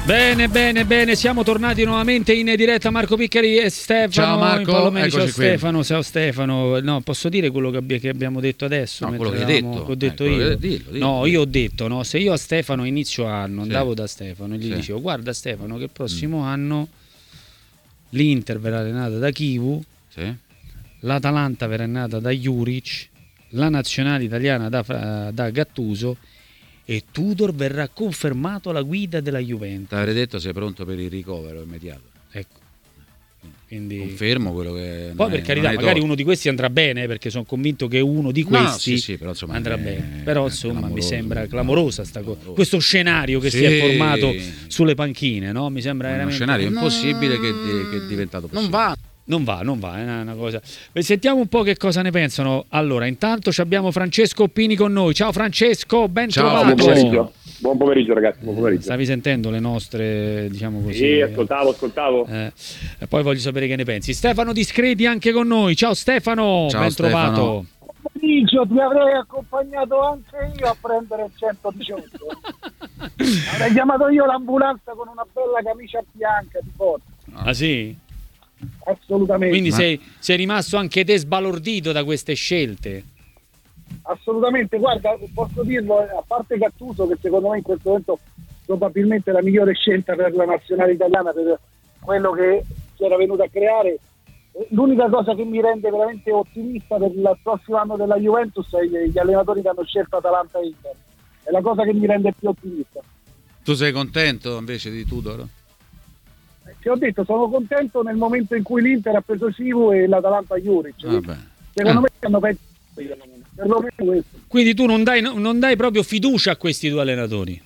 Bene, siamo tornati nuovamente in diretta. Marco Piccari e Stefano. Ciao Marco, eccoci qui. Ciao Stefano. No, posso dire quello che abbiamo detto adesso? No, quello che hai detto. Ho detto io. Dillo. Io ho detto, no, se io a Stefano inizio anno andavo da Stefano e gli dicevo: guarda Stefano, che il prossimo anno l'Inter verrà allenata da Chivu, l'Atalanta verrà allenata da Juric, la nazionale italiana da Gattuso, e Tudor verrà confermato alla guida della Juventus. Avrei detto sei pronto per il ricovero immediato. Ecco. Quindi confermo quello che poi per carità, magari uno di questi andrà bene, perché sono convinto che uno di questi però, insomma, andrà bene. Però insomma mi sembra clamorosa questo scenario che si è formato sulle panchine, no? Mi sembra uno veramente scenario impossibile che è diventato possibile. Non va, è una cosa. Sentiamo un po' che cosa ne pensano. Allora, intanto abbiamo Francesco Oppini con noi. Ciao Francesco, ben trovato. Buon pomeriggio ragazzi, buon pomeriggio. Stavi sentendo le nostre, diciamo così? Sì, ascoltavo. Poi voglio sapere che ne pensi. Stefano Discreti anche con noi. Ciao Stefano, ben trovato. Buon pomeriggio, ti avrei accompagnato anche io a prendere il 118. Avrei chiamato io l'ambulanza con una bella camicia bianca di forza. Ah sì? Assolutamente. Quindi sei rimasto anche te sbalordito da queste scelte? Assolutamente, guarda, posso dirlo, a parte Gattuso, che secondo me in questo momento probabilmente è la migliore scelta per la nazionale italiana, per quello che si era venuto a creare, l'unica cosa che mi rende veramente ottimista per il prossimo anno della Juventus è gli allenatori che hanno scelto Atalanta e Inter. È la cosa che mi rende più ottimista. Tu sei contento invece di Tudor? Ti ho detto, sono contento nel momento in cui l'Inter ha preso Civu e l'Atalanta Juric. Secondo me hanno perso perlomeno questo. Quindi tu non dai proprio fiducia a questi due allenatori?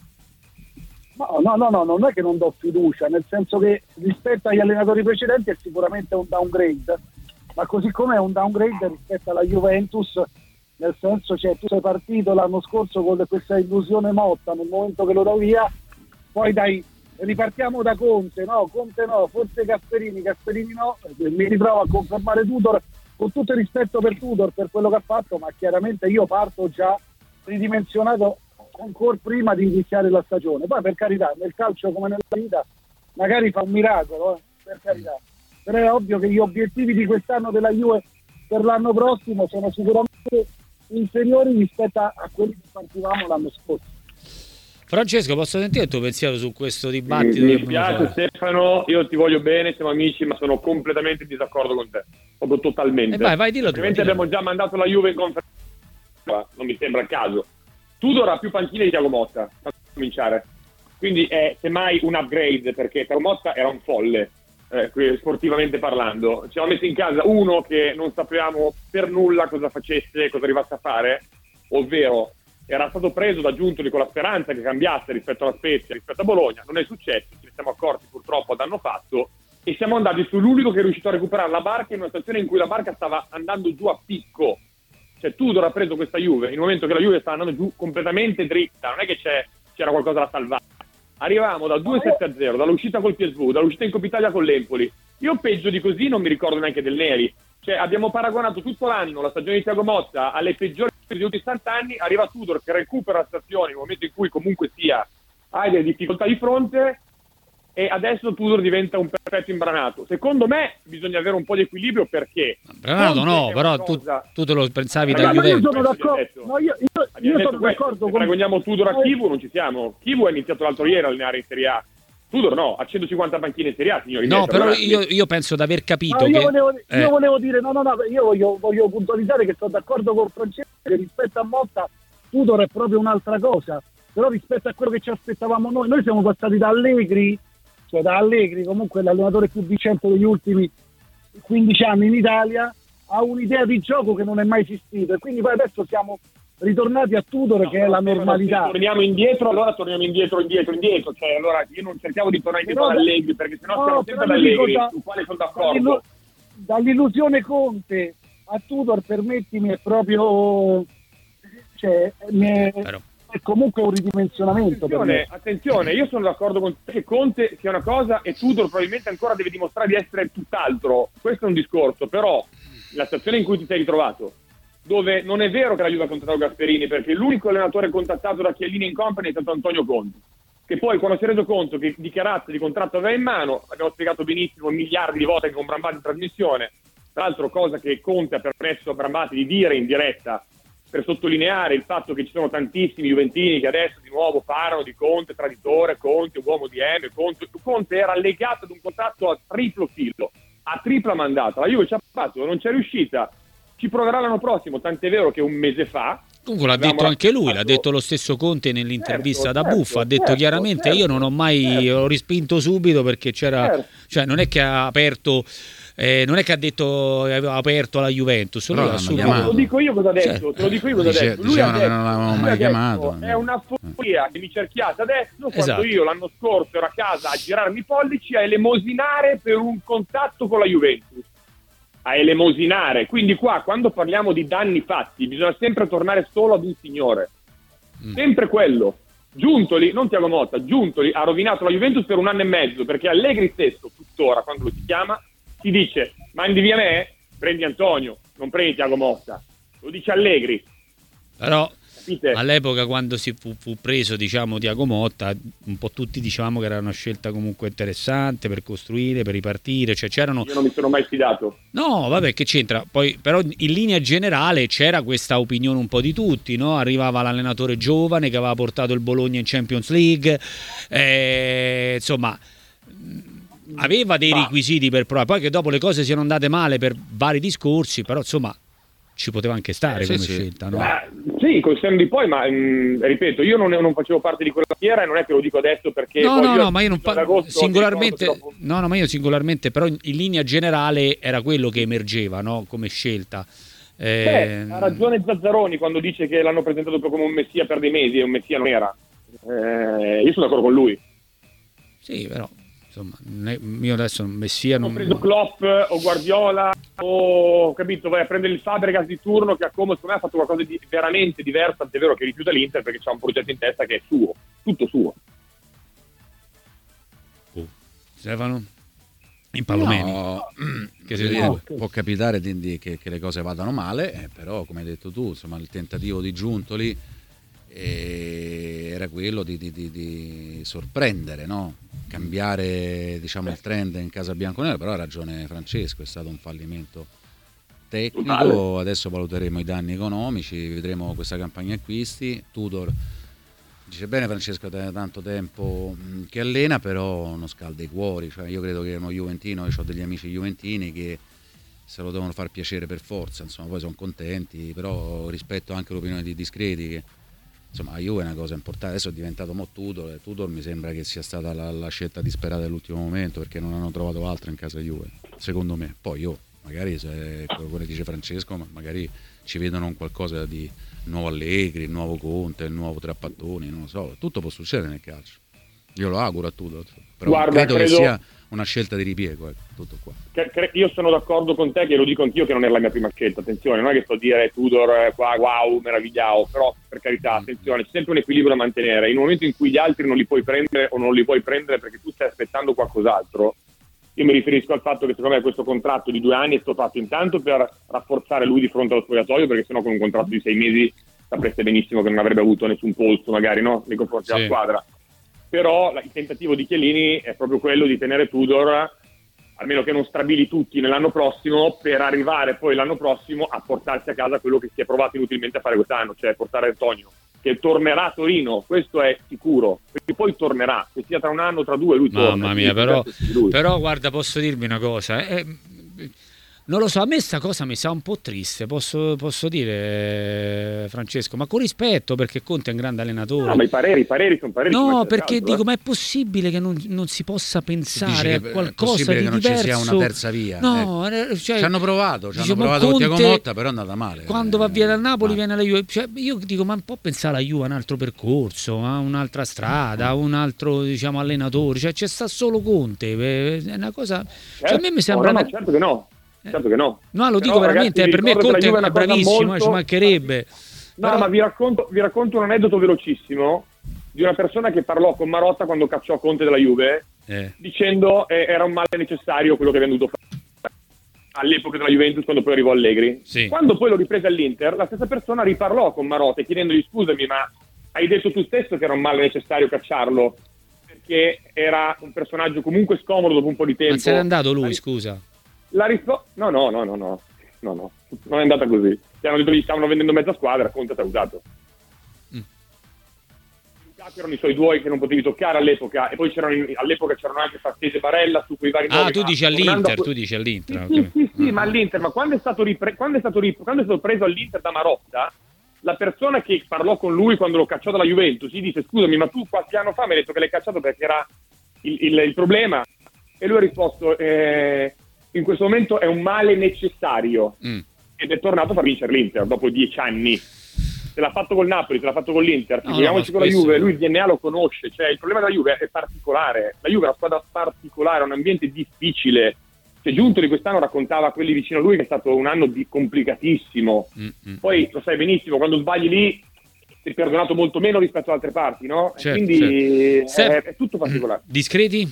No, non è che non do fiducia, nel senso che rispetto agli allenatori precedenti è sicuramente un downgrade, ma così come è un downgrade rispetto alla Juventus, nel senso, cioè, tu sei partito l'anno scorso con questa illusione Motta, nel momento che lo dai via, poi ripartiamo da Conte no, forse Gasperini no, mi ritrovo a confermare Tudor, con tutto il rispetto per Tudor, per quello che ha fatto, ma chiaramente io parto già ridimensionato ancora prima di iniziare la stagione. Poi per carità, nel calcio come nella vita magari fa un miracolo, per carità, però è ovvio che gli obiettivi di quest'anno della Juve per l'anno prossimo sono sicuramente inferiori rispetto a quelli che partivamo l'anno scorso. Francesco, posso sentire il tuo pensiero su questo dibattito? Mi spiace Stefano, io ti voglio bene, siamo amici, ma sono completamente in disaccordo con te, proprio totalmente. Vai, dillo tu. Ovviamente abbiamo già mandato la Juve in conferenza, non mi sembra il caso. Tudor ha più panchine di Thiago Motta, per cominciare, quindi è semmai un upgrade, perché Thiago Motta era un folle, sportivamente parlando. Ci avevamo messo in casa uno che non sapevamo per nulla cosa facesse, cosa arrivasse a fare, ovvero era stato preso da Giuntoli con la speranza che cambiasse rispetto alla Spezia, rispetto a Bologna. Non è successo, ce ne siamo accorti purtroppo ad anno fatto, e siamo andati sull'unico che è riuscito a recuperare la barca in una situazione in cui la barca stava andando giù a picco. Cioè Tudor ha preso questa Juve in un momento che la Juve stava andando giù completamente dritta, non è che c'era qualcosa da salvare. Arrivavamo da 2-7-0, dall'uscita col PSV, dall'uscita in Coppa Italia con l'Empoli. Io peggio di così non mi ricordo neanche del Neri. Cioè abbiamo paragonato tutto l'anno la stagione di Thiago Motta alle peggiori degli ultimi 60 anni, arriva Tudor che recupera la stazione nel momento in cui comunque sia hai delle difficoltà di fronte, e adesso Tudor diventa un perfetto imbranato. Secondo me bisogna avere un po' di equilibrio, perché Branato no, però cosa... tu te lo pensavi da Juventus. Juventus. Io sono d'accordo, io sono d'accordo se paragoniamo Tudor a Chivu non ci siamo. Chivu è iniziato l'altro ieri a allenare in Serie A, Tudor no, ha 150 panchine in Serie A, signori. No, però io penso di aver capito io che... volevo dire, io voglio puntualizzare che sono d'accordo con Francesco, che rispetto a Motta Tudor è proprio un'altra cosa, però rispetto a quello che ci aspettavamo noi siamo passati da Allegri comunque l'allenatore più vincente degli ultimi 15 anni in Italia, a un'idea di gioco che non è mai esistita, e quindi poi adesso siamo ritornati a Tudor, che è la normalità. Se torniamo indietro, allora torniamo indietro, cioè allora io non cerchiamo di tornare indietro ad Allegri, perché sennò siamo sempre ad Allegri, su quale sono d'accordo. Dall'illusione Conte a Tudor, permettimi, è proprio, cioè è comunque un ridimensionamento. Attenzione, io sono d'accordo con te che Conte sia una cosa e Tudor probabilmente ancora deve dimostrare di essere tutt'altro. Questo è un discorso, però la situazione in cui ti sei ritrovato, dove non è vero che la Juve ha contattato Gasperini, perché l'unico allenatore contattato da Chiellini in Company è stato Antonio Conte. che poi quando si è reso conto che di che razza di contratto aveva in mano, abbiamo spiegato benissimo miliardi di volte con Brambati in trasmissione, tra l'altro cosa che Conte ha permesso a Brambati di dire in diretta per sottolineare il fatto che ci sono tantissimi juventini che adesso di nuovo parlano di Conte traditore, Conte uomo di M, Conte era legato ad un contratto a triplo filo, a tripla mandata, la Juve ci ha fatto, non c'è riuscita, ci proverà l'anno prossimo, tant'è vero che un mese fa comunque l'ha detto anche lui, l'ha detto lo stesso Conte nell'intervista da Buffa, ha detto chiaramente io non ho mai ho respinto subito perché c'era, cioè non è che ha aperto non è che ha detto aveva aperto la Juventus, te lo dico io cosa ha detto, te lo dico io cosa ha detto. Lui ha detto, che non l'avevamo mai chiamato. È una follia che mi cerchiate adesso quando io l'anno scorso ero a casa a girarmi i pollici a elemosinare per un contatto con la Juventus. A elemosinare, quindi qua quando parliamo di danni fatti bisogna sempre tornare solo ad un signore, sempre quello. Giuntoli, non Thiago Motta, Giuntoli ha rovinato la Juventus per 1 anno e mezzo perché Allegri stesso tuttora quando lo si chiama ti dice mandi via me, prendi Antonio, non prendi Thiago Motta, lo dice Allegri. Però all'epoca quando si fu preso diciamo Thiago Motta un po' tutti dicevamo che era una scelta comunque interessante per costruire, per ripartire, cioè c'erano... Io non mi sono mai fidato. No, vabbè, che c'entra? Poi però in linea generale c'era questa opinione un po' di tutti, no? Arrivava l'allenatore giovane che aveva portato il Bologna in Champions League, insomma aveva dei requisiti per provare, poi che dopo le cose siano andate male per vari discorsi, però insomma ci poteva anche stare come scelta, no? Sì, col senno di poi, ma ripeto, io non facevo parte di quella fiera e non è che lo dico adesso perché no, ma io non parlo singolarmente, ma io singolarmente, però in linea generale era quello che emergeva, no? Come scelta. Ha ragione Zazzaroni quando dice che l'hanno presentato come un messia per dei mesi e un messia non era. Io sono d'accordo con lui. Sì, però insomma, io adesso Messia non... Ho preso Klopp o Guardiola o capito, vai a prendere il Fabregas di turno che a Como secondo me ha fatto qualcosa di veramente diverso, tant'è vero che rifiuta l'Inter perché c'ha un progetto in testa che è suo, tutto suo. Stefano? In Palomeni? No, può capitare che le cose vadano male, però come hai detto tu, insomma il tentativo di Giuntoli era quello di sorprendere, no? Cambiare diciamo il trend in casa bianconera, però ha ragione Francesco, è stato un fallimento tecnico. Adesso valuteremo i danni economici, vedremo questa campagna acquisti. Tudor dice bene Francesco, tanto tempo che allena, però non scalda i cuori, cioè, io credo che uno juventino, io ho degli amici juventini che se lo devono far piacere per forza, insomma poi sono contenti, però rispetto anche l'opinione di discreti che insomma la Juve è una cosa importante. Adesso è diventato Tudor mi sembra che sia stata la scelta disperata dell'ultimo momento perché non hanno trovato altro in casa Juve, secondo me. Poi magari se come dice Francesco magari ci vedono un qualcosa di nuovo Allegri, il nuovo Conte, il nuovo Trapattoni, non lo so, tutto può succedere nel calcio, io lo auguro a Tudor, però credo che sia una scelta di ripiego, tutto qua. Io sono d'accordo con te, che lo dico anch'io che non era la mia prima scelta, attenzione, non è che sto a dire Tudor qua wow, meravigliao, però per carità, attenzione, c'è sempre un equilibrio da mantenere. In un momento in cui gli altri non li puoi prendere o non li puoi prendere perché tu stai aspettando qualcos'altro, io mi riferisco al fatto che secondo me questo contratto di 2 anni è stato fatto intanto per rafforzare lui di fronte allo spogliatoio, perché sennò con un contratto di 6 mesi sapreste benissimo che non avrebbe avuto nessun polso magari, no? Nei confronti della squadra. Però il tentativo di Chiellini è proprio quello di tenere Tudor, almeno che non strabili tutti nell'anno prossimo, per arrivare poi l'anno prossimo a portarsi a casa quello che si è provato inutilmente a fare quest'anno, cioè portare Antonio, che tornerà a Torino, questo è sicuro, perché poi tornerà, che sia tra 1 anno o tra 2 lui torna. Mamma mia, però guarda, posso dirvi una cosa, non lo so, a me sta cosa mi sa un po' triste, posso dire Francesco, ma con rispetto, perché Conte è un grande allenatore. No, ma i pareri sono pareri. No, perché dico, ma è possibile che non si possa pensare a qualcosa di diverso? È possibile che non ci sia una terza via? No, cioè, ci hanno provato con Thiago Motta, però è andata male. Quando va via dal Napoli viene alla Juve, cioè, io dico, ma un po' pensare alla Juve a un altro percorso, a un'altra strada, a un altro diciamo allenatore, cioè c'è sta solo Conte, è una cosa, cioè, a me mi sembra certo che no. Certo che no. No, lo dico veramente, per me Conte è bravissimo, ci mancherebbe. No, però... ma vi racconto un aneddoto velocissimo di una persona che parlò con Marotta quando cacciò Conte della Juve, dicendo era un male necessario quello che aveva dovuto fare all'epoca della Juventus, quando poi arrivò Allegri. Sì. Quando poi lo riprese all'Inter, la stessa persona riparlò con Marotta chiedendogli: scusami, ma hai detto tu stesso che era un male necessario cacciarlo che era un personaggio comunque scomodo dopo un po' di tempo. Ma se n'è andato lui, scusa? No, non è andata così. Ti hanno detto che gli stavano vendendo mezza squadra, Conte ti ha usato. Erano i suoi due che non potevi toccare all'epoca, e poi all'epoca c'erano anche Frattesi e Barella su quei vari nomi. Tu dici all'Inter, Sì, ma all'Inter, ma quando è stato preso all'Inter da Marotta, la persona che parlò con lui quando lo cacciò dalla Juventus gli disse: scusami, ma tu qualche anno fa mi hai detto che l'hai cacciato perché era il problema, e lui ha risposto: in questo momento è un male necessario, ed è tornato a far vincere l'Inter dopo 10 anni. Se l'ha fatto col Napoli, se l'ha fatto con l'Inter, figuriamoci con la Juve. Lui il DNA lo conosce, cioè il problema della Juve è particolare. La Juve è una squadra particolare, un ambiente difficile. Cioè, Giuntoli quest'anno raccontava a quelli vicino a lui che è stato un anno complicatissimo. Poi lo sai benissimo, quando sbagli lì sei perdonato molto meno rispetto ad altre parti, no? Certo, quindi è tutto particolare. Discreti?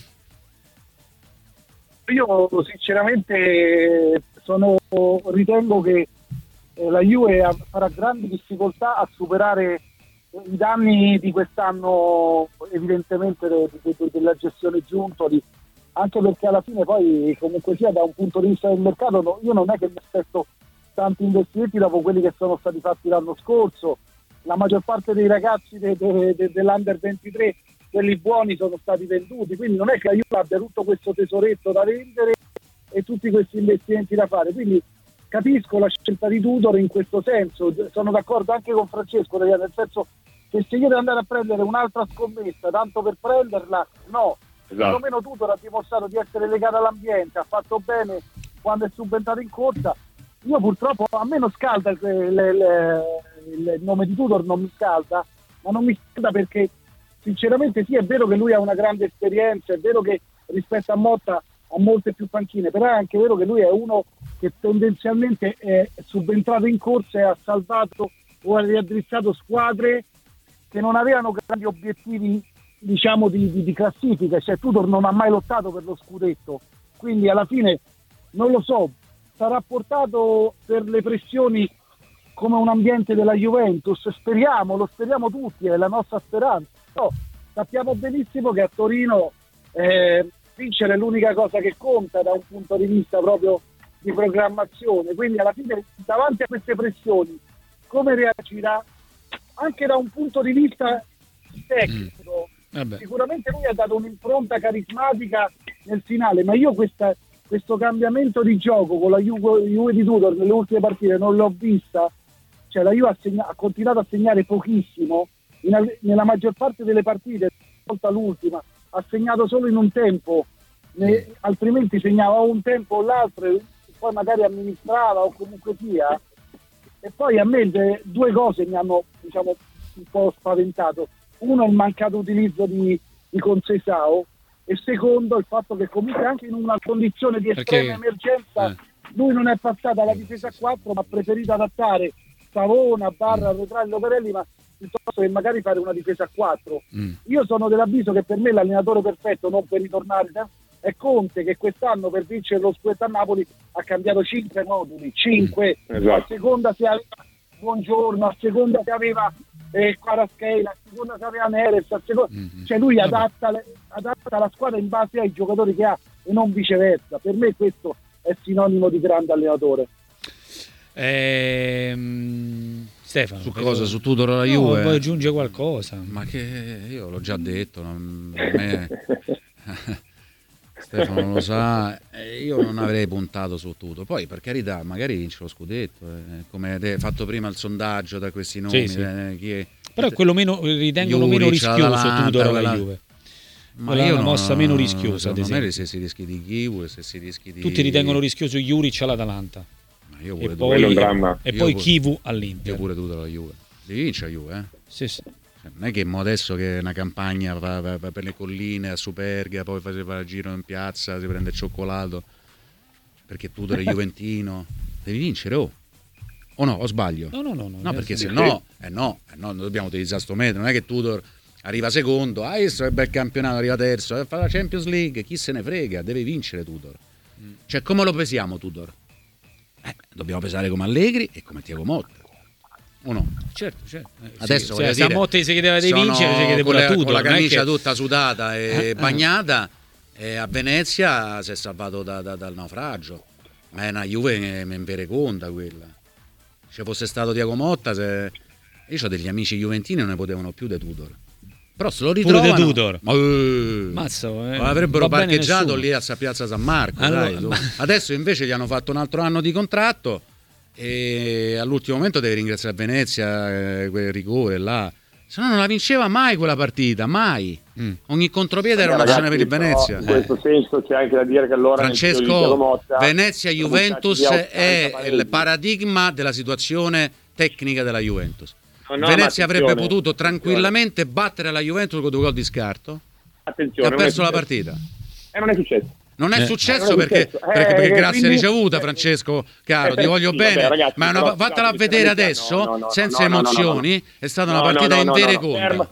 Io sinceramente ritengo che la Juve farà grandi difficoltà a superare i danni di quest'anno, evidentemente della gestione Giuntoli, anche perché alla fine poi comunque sia da un punto di vista del mercato io non è che mi aspetto tanti investimenti dopo quelli che sono stati fatti l'anno scorso. La maggior parte dei ragazzi dell'Under 23, quelli buoni, sono stati venduti, quindi non è che la Juve abbia tutto questo tesoretto da vendere e tutti questi investimenti da fare, quindi capisco la scelta di Tudor in questo senso. Sono d'accordo anche con Francesco, nel senso che se io devo andare a prendere un'altra scommessa tanto per prenderla, no. Perlomeno Tudor ha dimostrato di essere legato all'ambiente, ha fatto bene quando è subentrato in corsa. Io purtroppo, a me non scalda il nome di Tudor, non mi scalda, ma non mi scalda perché sinceramente sì, è vero che lui ha una grande esperienza, è vero che rispetto a Motta ha molte più panchine, però è anche vero che lui è uno che tendenzialmente è subentrato in corsa e ha salvato o ha riaddrizzato squadre che non avevano grandi obiettivi, diciamo, di classifica. Cioè Tudor non ha mai lottato per lo scudetto, quindi alla fine non lo so, sarà portato per le pressioni come un ambiente della Juventus, lo speriamo tutti, è la nostra speranza. No, sappiamo benissimo che a Torino vincere è l'unica cosa che conta da un punto di vista proprio di programmazione, quindi alla fine davanti a queste pressioni come reagirà anche da un punto di vista tecnico? Sicuramente lui ha dato un'impronta carismatica nel finale, ma io questo cambiamento di gioco con la Juve di Tudor nelle ultime partite non l'ho vista. Cioè la Juve ha continuato a segnare pochissimo nella maggior parte delle partite, volta l'ultima ha segnato solo in un tempo, altrimenti segnava un tempo o l'altro, poi magari amministrava o comunque sia. E poi a me due cose mi hanno, diciamo, un po' spaventato: uno, il mancato utilizzo di Conceição, e secondo, il fatto che comunque anche in una condizione di estrema emergenza lui non è passato alla difesa a 4, ma ha preferito adattare Savona, Barra, Arretrare, Loperelli, ma piuttosto che magari fare una difesa a 4. Io sono dell'avviso che per me l'allenatore perfetto, non per ritornare, è Conte, che quest'anno per vincere lo scudetto a Napoli ha cambiato 5 moduli, 5, esatto. A seconda se aveva Buongiorno, a seconda se aveva Kvaratskhelia, a seconda se aveva Neres, cioè lui adatta la squadra in base ai giocatori che ha e non viceversa. Per me questo è sinonimo di grande allenatore. Stefano, su cosa? Su Tudor alla Juve? Poi aggiunge qualcosa? Ma che io l'ho già detto, Stefano lo sa, io non avrei puntato su Tudor. Poi per carità, magari vince lo scudetto, come hai fatto prima il sondaggio da questi nomi, sì. Chi è? Però è quello ritengono meno rischioso Tudor alla Juve. Ma io una mossa meno rischiosa, ad esempio. Magari se si rischi di Kivu, se si rischi di... Tutti ritengono rischioso Juric all'Atalanta. Ma io pure poi Kivu all'Inter. Io pure Tudor alla Juve. Devi vincere la Juve, Sì, sì. Non è che adesso che è una campagna va per le colline a Superga, poi fa il giro in piazza, si prende il cioccolato perché Tudor è juventino. Devi vincere, o no, o sbaglio? No, perché se no, non dobbiamo utilizzare sto metodo. Non è che Tudor arriva secondo, questo è bel campionato, arriva terzo, fa la Champions League, chi se ne frega, deve vincere Tudor. Cioè, come lo pesiamo Tudor? Dobbiamo pesare come Allegri e come Thiago Motta. o no? Certo. Adesso se a Motta si chiedeva di vincere, si chiede pure a Tudor. Con la camicia tutta sudata e bagnata, e a Venezia si è salvato dal naufragio. Ma è una Juve che mi invereconda quella. Se fosse stato Thiago Motta, io ho degli amici juventini non ne potevano più di Tudor. Però se lo ritrovano, pure Tudor. Mazza, avrebbero parcheggiato lì a Piazza San Marco. Adesso invece gli hanno fatto un altro anno di contratto e all'ultimo momento deve ringraziare Venezia, quel rigore là. Se no non la vinceva mai quella partita, mai. Ogni contropiede era un'azione per il Venezia. In questo senso c'è anche da dire che allora Francesco, Venezia-Juventus è il paradigma della situazione tecnica della Juventus. Venezia avrebbe potuto tranquillamente battere la Juventus con 2 gol di scarto e ha perso la partita. Non è successo. Non è successo perché grazia ricevuta, Francesco caro, ti voglio bene, vabbè, ragazzi, ma vattela a vedere adesso senza emozioni. È stata una partita invereconda.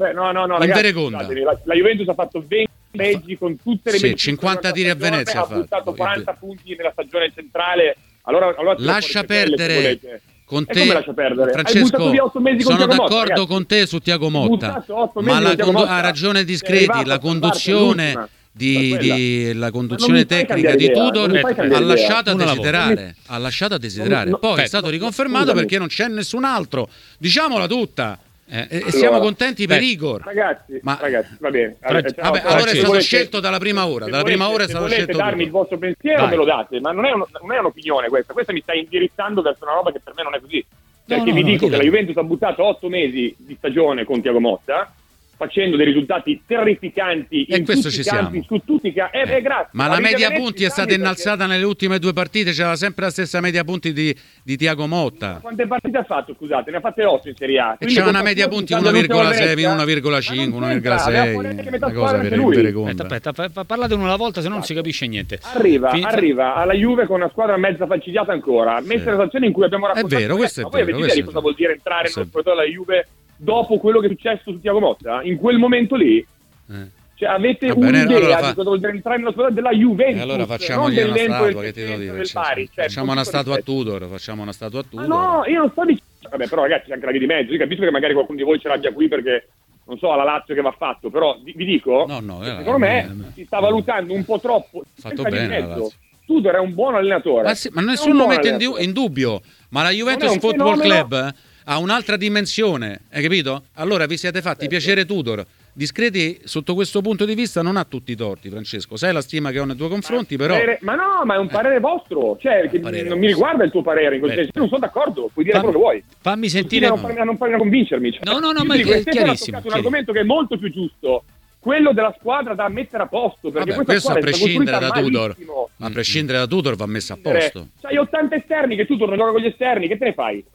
La Juventus ha fatto 20 pareggi con tutte le 50 tiri a Venezia, ha buttato 40 punti nella stagione centrale. Allora lascia perdere. Con te, Francesco, sono d'accordo con te su Thiago Motta, ma ha ragione Discreti, la conduzione la conduzione tecnica di Tudor ha lasciato a desiderare. Poi è stato riconfermato perché non c'è nessun altro, diciamola tutta. E siamo contenti per Igor. Ragazzi, va bene. Allora è stato scelto dalla prima ora. Dalla prima ora è stato scelto. Se volete darmi il vostro pensiero, me lo date, ma non è un'opinione questa. Questa mi sta indirizzando verso una roba che per me non è così. Perché vi dico che la Juventus ha buttato 8 mesi di stagione con Thiago Motta, facendo dei risultati terrificanti in tutti i campi, su tutti i campi. Grazie. Ma la media punti è stata innalzata nelle ultime 2 partite, c'era sempre la stessa media punti di Thiago Motta. Quante partite ha fatto? Scusate, ne ha fatte 8 in Serie A. E c'è una media punti 1,6, 1,5, 1,6. Una cosa vereconda. Aspetta, parlate uno alla volta, se no non si capisce niente. Arriva alla Juve con una squadra mezza falcidiata ancora, messa nella situazione in cui abbiamo raccontato. È vero, questo è vero. Voi avete idea di cosa vuol dire entrare nello spogliatoio della Juve dopo quello che è successo su Thiago Motta? In quel momento lì cioè, avete un'idea di cosa vuol dire entrare nello spogliatoio della Juventus? Allora facciamogli una statua, che ti devo dire, facciamo una statua a Tudor, no, io non sto dicendo. Vabbè, però ragazzi, c'è anche la via di mezzo. Io capisco che magari qualcuno di voi ce l'abbia qui perché non so, alla Lazio che va fatto, però vi dico, secondo me si sta valutando un po' troppo. Fatto bene. Tudor è un buon allenatore. Ma nessuno lo mette in dubbio. Ma la Juventus Football Club ha un'altra dimensione, hai capito? Allora vi siete fatti piacere Tudor. Discreti sotto questo punto di vista non ha tutti i torti, Francesco. Sai la stima che ho nei tuoi confronti, però. Ma è un parere vostro, cioè non mi riguarda il tuo parere, in quel senso. Io non sono d'accordo, puoi dire quello che vuoi. Fammi sentire. Non puoi convincermi. Cioè, no, ma è chiarissimo. Un argomento che è molto più giusto. Quello della squadra da mettere a posto, perché questo a prescindere da Tudor. A prescindere da Tudor va messo a posto. C'hai 80 esterni che Tudor non gioca con gli esterni, che te ne fai?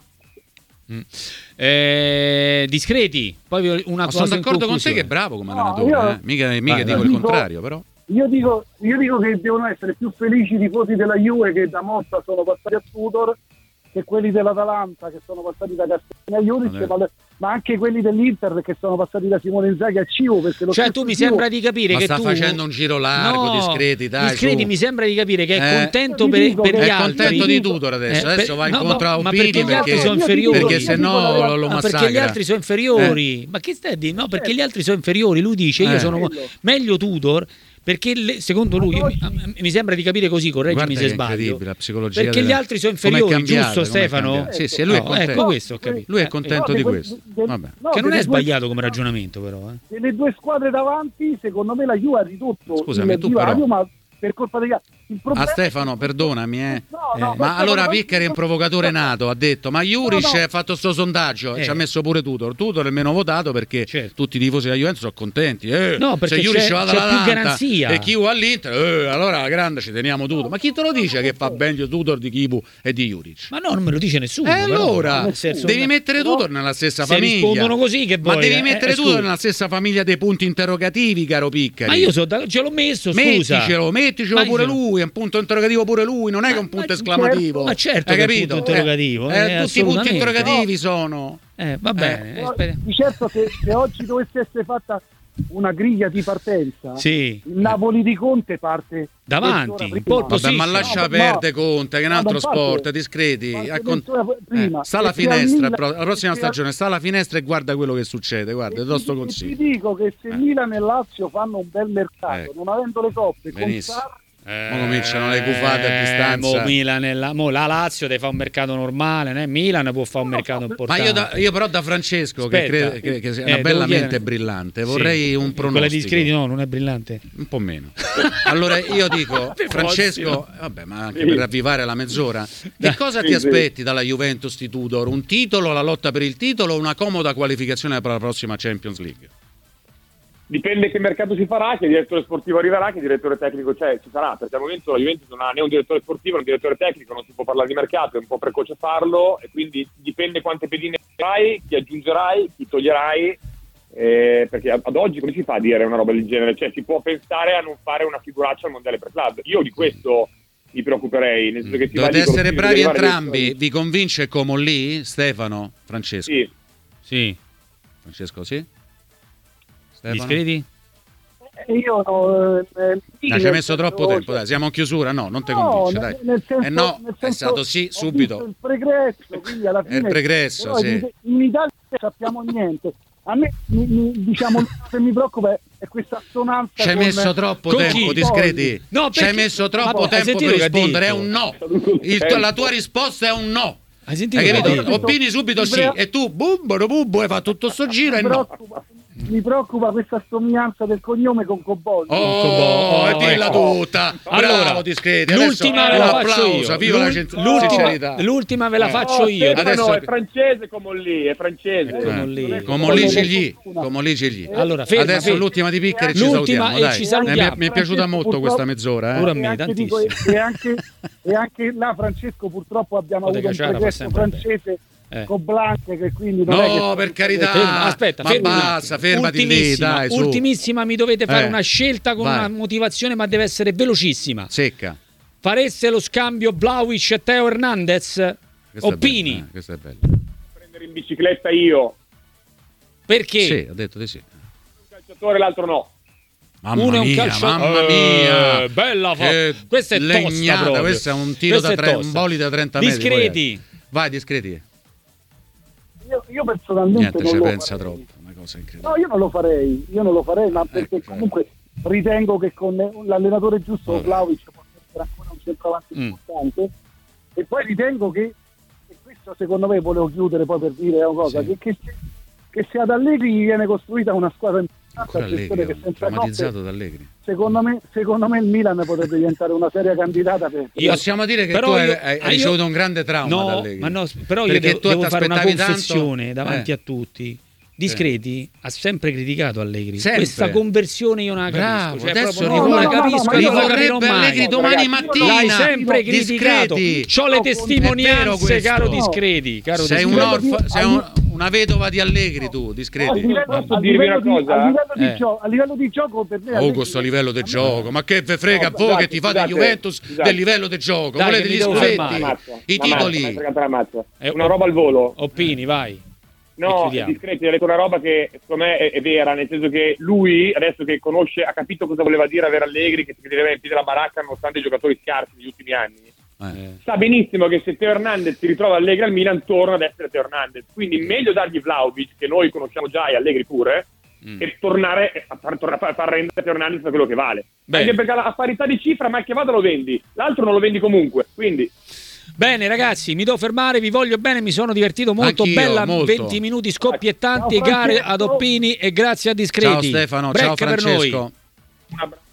Discreti, poi una cosa. Sono d'accordo con te che è bravo come allenatore, mica dico il contrario, però. Io dico che devono essere più felici i tifosi della Juve che da Motta sono passati a Tudor che quelli dell'Atalanta che sono passati da Castellini a Juric, ma anche quelli dell'Inter che sono passati da Simone Inzaghi a Civo, perché tu mi sembra di capire che sta facendo un giro largo. Discreti, mi sembra di capire che è contento per gli altri. È contento di Tudor adesso va incontro a Opini perché sono inferiori, perché se no lo massacra. Perché gli altri sono inferiori. Ma che stai a dire? No, perché gli altri sono inferiori. Lui dice io sono meglio Tudor. Perché secondo lui, mi sembra di capire così, correggimi se sbaglio, la psicologia perché gli altri sono inferiori, giusto Stefano? Sì, lui è contento. Ecco questo, ho capito. Lui è contento di questo. Vabbè. Che non è sbagliato come ragionamento, però. Nelle 2 squadre davanti, secondo me la Juve ha ridotto il divario, ma per colpa degli altri. A Stefano, perdonami, ma allora Piccari è un provocatore nato, ha detto, ma Juric ha fatto sto sondaggio, ci ha messo pure Tudor è meno votato perché tutti i tifosi della Juventus sono contenti. No, perché se Juric va dall'Atalanta e Chivu all'Inter, allora la grande ci teniamo Tudor. Ma chi te lo dice che fa meglio Tudor di Chivu e di Juric? Ma no, non me lo dice nessuno. Allora, devi mettere Tudor nella stessa famiglia. Rispondono così che ma devi mettere Tudor nella stessa famiglia dei punti interrogativi, caro Piccari. Ma io ce l'ho messo, scusa. Metticelo pure lui. È un punto interrogativo pure lui, non è che un punto esclamativo. Ma certo, hai capito? Punto interrogativo. Tutti i punti interrogativi sono. Va bene. Di certo, se oggi dovesse essere fatta una griglia di partenza, sì, il Napoli di Conte parte davanti, vabbè, ma lascia perdere Conte, che è un altro sport, discreti. Sta alla finestra, la prossima stagione sta alla finestra e guarda quello che succede, guarda, do sto consiglio. Ti dico che se Milan e Lazio fanno un bel mercato, non avendo le coppe, cominciano le cufate a distanza. La Lazio deve fare un mercato normale, né? Milan può fare un mercato importante. Ma io però da Francesco, aspetta, che sia una bella mente brillante, vorrei un pronostico. Quella di Discreti no, non è brillante. Un po' meno. Allora io dico, Francesco, vabbè, ma anche per ravvivare la mezz'ora, che cosa ti aspetti dalla Juventus di Tudor? Un titolo, la lotta per il titolo o una comoda qualificazione per la prossima Champions League? Dipende che mercato si farà, che direttore sportivo arriverà, che direttore tecnico ci sarà, perché al momento la Juventus non ha né un direttore sportivo né un direttore tecnico, non si può parlare di mercato, è un po' precoce farlo, e quindi dipende quante pedine farai, chi aggiungerai, chi toglierai, perché ad oggi come si fa a dire una roba del genere? Cioè si può pensare a non fare una figuraccia al mondiale per club. Io di questo mi preoccuperei, nel senso che dovete essere bravi entrambi. Vi convince Comolli, Stefano, Francesco? Sì. Francesco, sì? Discreti? Io ci hai messo troppo tempo, dai, siamo in chiusura, no, non ti convince, dai. Nel senso, è stato sì subito. Il pregresso, quindi alla fine il pregresso, sì. In Italia non sappiamo niente. A me diciamo che mi preoccupa è questa assonanza. Ci hai messo troppo tempo, Discreti. No, ci hai messo troppo tempo per rispondere, è un no. La tua risposta è un no. Hai sentito? Hai capito? Opini subito sì, e tu bubbo hai fatto tutto sto giro e no. Mi preoccupa questa somiglianza del cognome con Cobolli. Dilla tutta. Bravo, Discreti. L'ultima ve la faccio io. Viva la sincerità. L'ultima ve la faccio io. Adesso è francese Comolli, è francese. Comolli Cigli. Allora, adesso l'ultima di Piccari, ci salutiamo, dai. Ci salutiamo. Mi è piaciuta molto questa mezz'ora, Pure a me, tantissimo. E anche là, Francesco, purtroppo abbiamo avuto un pregresso francese con Blanche, che quindi non è che... per carità, aspetta, fermati lì, dai, su. Ultimissima, mi dovete fare una scelta con una motivazione, ma deve essere velocissima, secca. Fareste lo scambio Vlahovic e Teo Hernandez? Opini? Questo è bello. Prendere in bicicletta io. Perché? Sì, ho detto di sì. Un calciatore, l'altro no. Mamma mia, bella questa è legnata, tosta, questo è un tiro un boli da 30 metri. Discreti. Vai, Discreti. Io personalmente non ci lo pensa farei. troppo, una cosa incredibile. No, io non lo farei, ma perché comunque ritengo che con l'allenatore giusto Vlahovic può essere ancora un centravanti importante, e poi ritengo che, e questo secondo me volevo chiudere poi per dire una cosa, che se ad Allegri viene costruita una squadra importante, drammatizzato da Allegri. Secondo me il Milan potrebbe diventare una seria candidata per... Possiamo dire che tu hai ricevuto un grande trauma da Allegri. Però io devo fare una confessione davanti a tutti. Discreti ha sempre criticato Allegri. Questa conversione io non la capisco. Adesso rivorrebbe Allegri domani mattina. L'hai sempre criticato. C'ho le testimonianze, caro Discreti. Sei una vedova di Allegri, tu, Discreti. Posso dirvi una cosa? A livello di gioco per me... questo livello di gioco, ma che ve frega a voi che ti fate Juventus del livello di gioco? Volete gli scudetti, i titoli? Una roba al volo. Opini, vai. No, Discreti, ha detto una roba che secondo me è vera, nel senso che lui, adesso che conosce, ha capito cosa voleva dire avere Allegri, che si deve riempire la baracca nonostante i giocatori scarsi negli ultimi anni. Sa benissimo che se Teo Hernandez si ritrova Allegri al Milan, torna ad essere Teo Hernandez. Quindi meglio dargli Vlahovic, che noi conosciamo già, e Allegri pure, e tornare a far rendere Teo Hernandez per quello che vale. Anche perché a parità di cifra, mal che vada lo vendi, l'altro non lo vendi comunque, quindi... Bene ragazzi, mi devo fermare, vi voglio bene, mi sono divertito molto. Anch'io, bella, molto. 20 minuti scoppietanti, gare ad Oppini, e grazie a Discreti. Ciao Stefano, Break ciao Francesco. per noi.